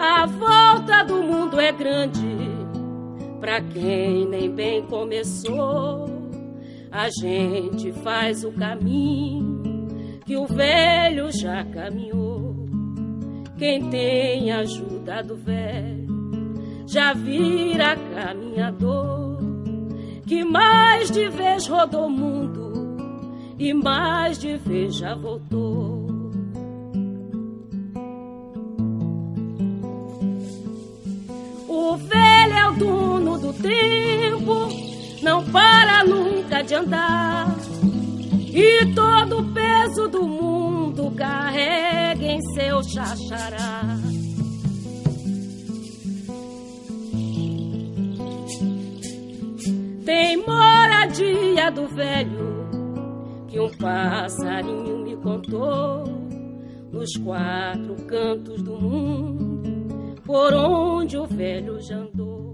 A volta do mundo é grande pra quem nem bem começou. A gente faz o caminho que o velho já caminhou. Quem tem ajuda do velho já vira caminhador, que mais de vez rodou o mundo e mais de vez já voltou. O velho é o dono do tempo, não para nunca de andar, e todo o peso do mundo carrega em seu xaxará. Tem moradia do velho que um passarinho me contou, nos 4 cantos do mundo por onde o velho já andou.